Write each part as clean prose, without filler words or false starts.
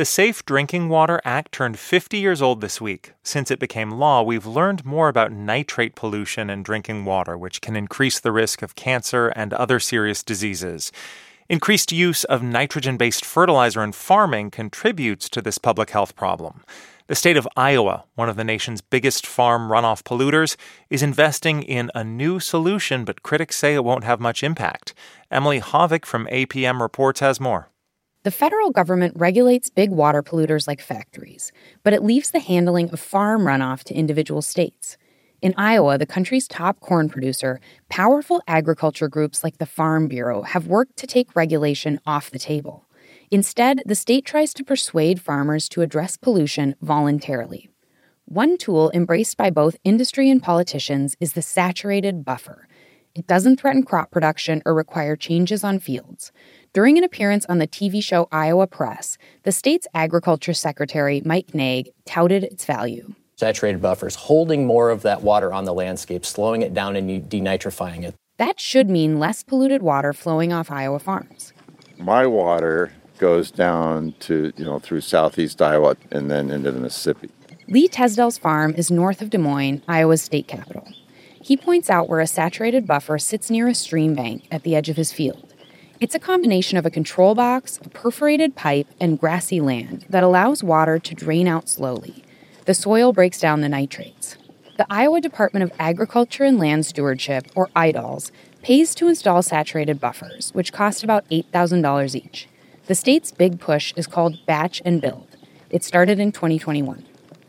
The Safe Drinking Water Act turned 50 years old this week. Since it became law, we've learned more about nitrate pollution in drinking water, which can increase the risk of cancer and other serious diseases. Increased use of nitrogen-based fertilizer in farming contributes to this public health problem. The state of Iowa, one of the nation's biggest farm runoff polluters, is investing in a new solution, but critics say it won't have much impact. Emily Hovick from APM Reports has more. The federal government regulates big water polluters like factories, but it leaves the handling of farm runoff to individual states. In Iowa, the country's top corn producer, powerful agriculture groups like the Farm Bureau have worked to take regulation off the table. Instead, the state tries to persuade farmers to address pollution voluntarily. One tool embraced by both industry and politicians is the saturated buffer. It doesn't threaten crop production or require changes on fields. During an appearance on the TV show Iowa Press, the state's agriculture secretary, Mike Naig, touted its value. Saturated buffers, holding more of that water on the landscape, slowing it down and denitrifying it. That should mean less polluted water flowing off Iowa farms. My water goes down to, through southeast Iowa and then into the Mississippi. Lee Tesdell's farm is north of Des Moines, Iowa's state capital. He points out where a saturated buffer sits near a stream bank at the edge of his field. It's a combination of a control box, a perforated pipe, and grassy land that allows water to drain out slowly. The soil breaks down the nitrates. The Iowa Department of Agriculture and Land Stewardship, or IDALS, pays to install saturated buffers, which cost about $8,000 each. The state's big push is called Batch and Build. It started in 2021.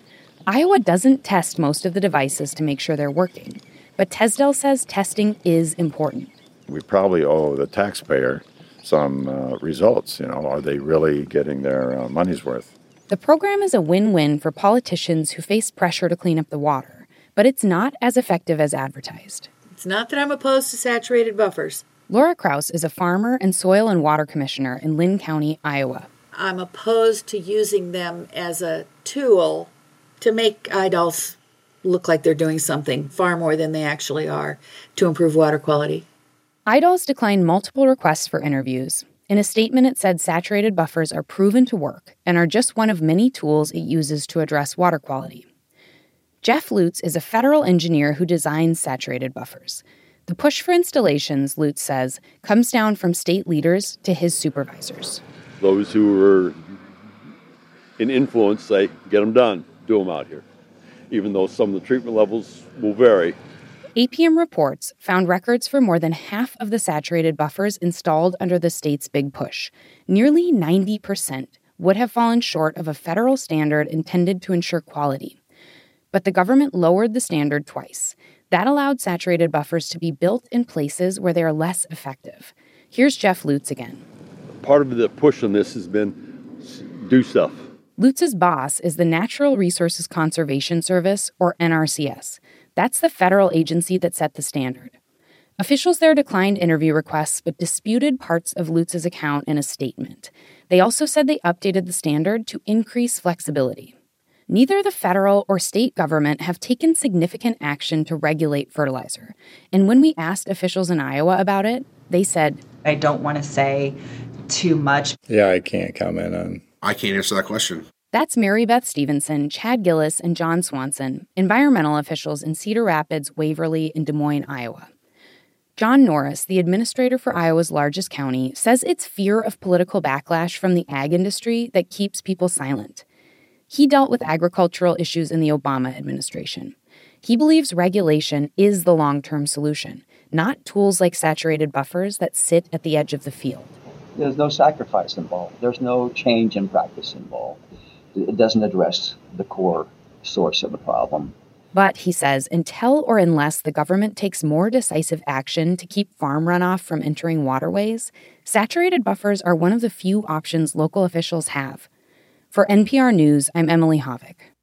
Iowa doesn't test most of the devices to make sure they're working, but Tesdell says testing is important. We probably owe the taxpayer some results. Are they really getting their money's worth? The program is a win-win for politicians who face pressure to clean up the water, but it's not as effective as advertised. It's not that I'm opposed to saturated buffers. Laura Kraus is a farmer and soil and water commissioner in Linn County, Iowa. I'm opposed to using them as a tool to make idols look like they're doing something far more than they actually are to improve water quality. IDALS declined multiple requests for interviews. In a statement, it said saturated buffers are proven to work and are just one of many tools it uses to address water quality. Jeff Lutz is a federal engineer who designs saturated buffers. The push for installations, Lutz says, comes down from state leaders to his supervisors. Those who are in influence say, get them done, do them out here, even though some of the treatment levels will vary. APM Reports found records for more than half of the saturated buffers installed under the state's big push. Nearly 90% would have fallen short of a federal standard intended to ensure quality. But the government lowered the standard twice. That allowed saturated buffers to be built in places where they are less effective. Here's Jeff Lutz again. Part of the push on this has been do stuff. Lutz's boss is the Natural Resources Conservation Service, or NRCS. That's the federal agency that set the standard. Officials there declined interview requests but disputed parts of Lutz's account in a statement. They also said they updated the standard to increase flexibility. Neither the federal or state government have taken significant action to regulate fertilizer. And when we asked officials in Iowa about it, they said, I don't want to say too much. Yeah, I can't comment on. I can't answer that question. That's Mary Beth Stevenson, Chad Gillis, and John Swanson, environmental officials in Cedar Rapids, Waverly, and Des Moines, Iowa. John Norris, the administrator for Iowa's largest county, says it's fear of political backlash from the ag industry that keeps people silent. He dealt with agricultural issues in the Obama administration. He believes regulation is the long-term solution, not tools like saturated buffers that sit at the edge of the field. There's no sacrifice involved. There's no change in practice involved. It doesn't address the core source of the problem. But, he says, until or unless the government takes more decisive action to keep farm runoff from entering waterways, saturated buffers are one of the few options local officials have. For NPR News, I'm Emily Hovick.